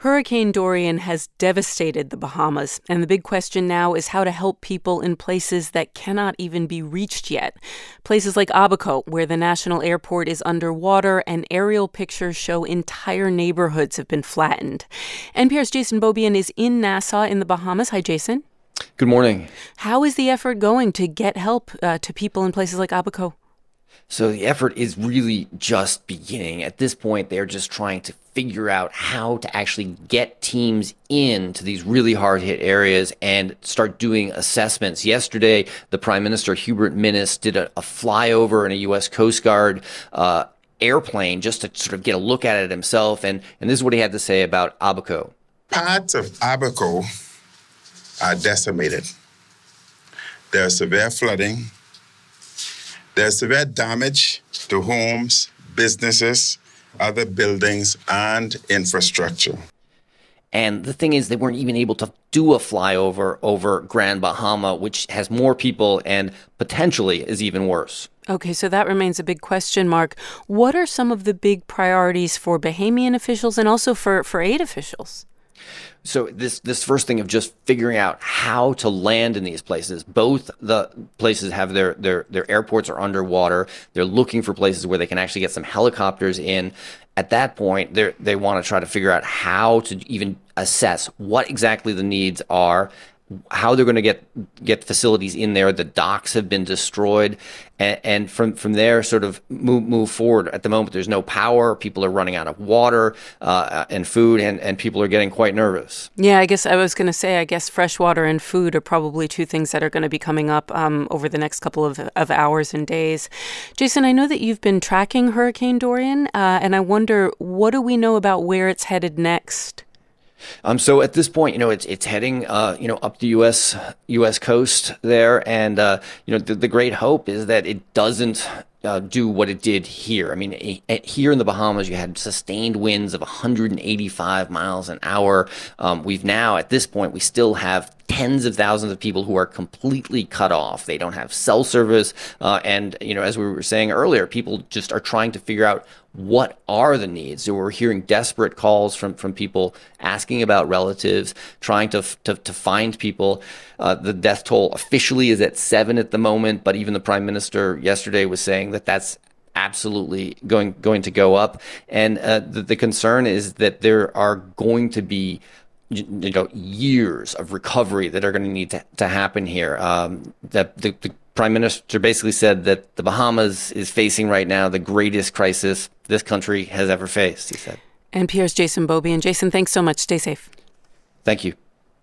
Hurricane Dorian has devastated the Bahamas, and the big question now is how to help people in places that cannot even be reached yet. Places like Abaco, where the national airport is underwater and aerial pictures show entire neighborhoods have been flattened. NPR's Jason Beaubien is in Nassau in the Bahamas. Hi, Jason. Good morning. How is the effort going to get help to people in places like Abaco? So the effort is really just beginning. At this point, they're just trying to figure out how to actually get teams into these really hard-hit areas and start doing assessments. Yesterday, the Prime Minister, Hubert Minnis, did a flyover in a U.S. Coast Guard airplane just to sort of get a look at it himself. And this is what he had to say about Abaco. Parts of Abaco are decimated. There's severe flooding. There's severe damage to homes, businesses, other buildings, and infrastructure. And the thing is, they weren't even able to do a flyover over Grand Bahama, which has more people and potentially is even worse. Okay, so that remains a big question mark. What are some of the big priorities for Bahamian officials and also for aid officials? So this first thing of just figuring out how to land in these places. Both the places have their airports are underwater. They're looking for places where they can actually get some helicopters in. At that point, they want to try to figure out how to even assess what exactly the needs are, how they're going to get facilities in there. The docks have been destroyed, and from there sort of move forward. At the moment, there's no power. People are running out of water and food, and people are getting quite nervous. Yeah, I guess I was going to say, I guess fresh water and food are probably two things that are going to be coming up over the next couple of hours and days. Jason, I know that you've been tracking Hurricane Dorian, and I wonder, what do we know about where it's headed next? So at this point, it's heading, up the U.S. coast there. And, the great hope is that it doesn't do what it did here. I mean, here in the Bahamas, you had sustained winds of 185 miles an hour. We've now, at this point, we still have tens of thousands of people who are completely cut off. They don't have cell service. And, as we were saying earlier, people just are trying to figure out what are the needs. So we're hearing desperate calls from people asking about relatives, trying to find people. The death toll officially is at 7 at the moment, but even the Prime Minister yesterday was saying that that's absolutely going to go up. And the concern is that there are going to be years of recovery that are going to need to happen here. The Prime Minister basically said that the Bahamas is facing right now the greatest crisis this country has ever faced, he said. NPR's Jason Beaubien. Jason, thanks so much. Stay safe. Thank you.